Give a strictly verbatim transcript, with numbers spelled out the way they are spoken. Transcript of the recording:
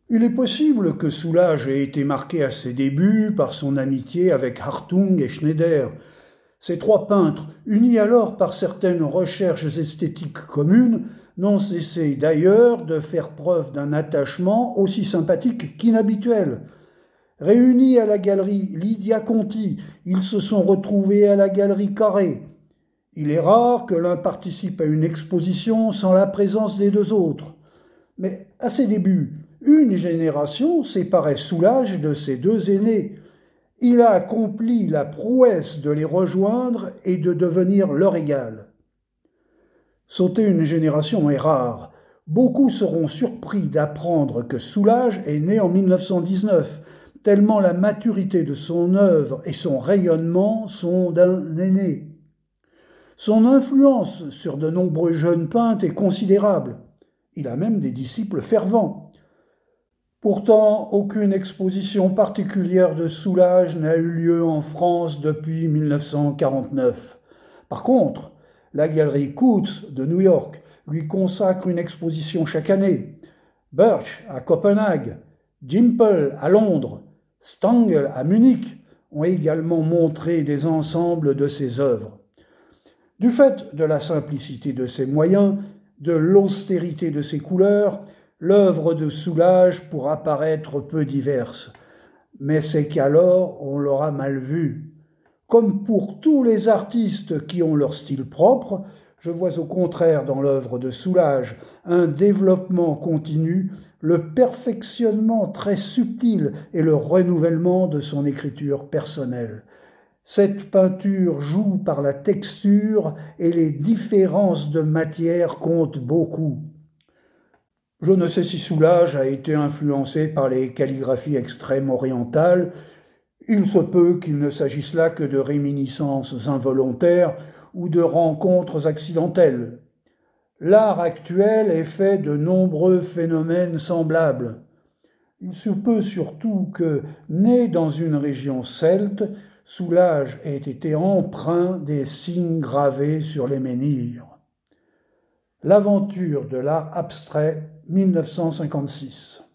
Il est possible que Soulages ait été marqué à ses débuts par son amitié avec Hartung et Schneider. Ces trois peintres, unis alors par certaines recherches esthétiques communes, n'ont cessé d'ailleurs de faire preuve d'un attachement aussi sympathique qu'inhabituel. Réunis à la galerie Lydia Conti, ils se sont retrouvés à la galerie Carré. Il est rare que l'un participe à une exposition sans la présence des deux autres. Mais à ses débuts, une génération séparait Soulages de ses deux aînés. Il a accompli la prouesse de les rejoindre et de devenir leur égal. Sauter une génération est rare. Beaucoup seront surpris d'apprendre que Soulages est né en mille neuf cent dix-neuf, tellement la maturité de son œuvre et son rayonnement sont d'un aîné. Son influence sur de nombreux jeunes peintres est considérable. Il a même des disciples fervents. Pourtant, aucune exposition particulière de Soulages n'a eu lieu en France depuis mille neuf cent quarante-neuf. Par contre, la galerie Coutts de New York lui consacre une exposition chaque année. Burch à Copenhague, Gimpel à Londres, Stangl à Munich ont également montré des ensembles de ses œuvres. Du fait de la simplicité de ses moyens, de l'austérité de ses couleurs, l'œuvre de Soulages pourra paraître peu diverse, mais c'est qu'alors on l'aura mal vue. Comme pour tous les artistes qui ont leur style propre, je vois au contraire dans l'œuvre de Soulages un développement continu, le perfectionnement très subtil et le renouvellement de son écriture personnelle. Cette peinture joue par la texture et les différences de matière comptent beaucoup. Je ne sais si Soulages a été influencé par les calligraphies extrêmes orientales. Il se peut qu'il ne s'agisse là que de réminiscences involontaires ou de rencontres accidentelles. L'art actuel est fait de nombreux phénomènes semblables. Il se peut surtout que, né dans une région celte, Soulages ait été empreint des signes gravés sur les menhirs. L'aventure de l'art abstrait, mille neuf cent cinquante-six.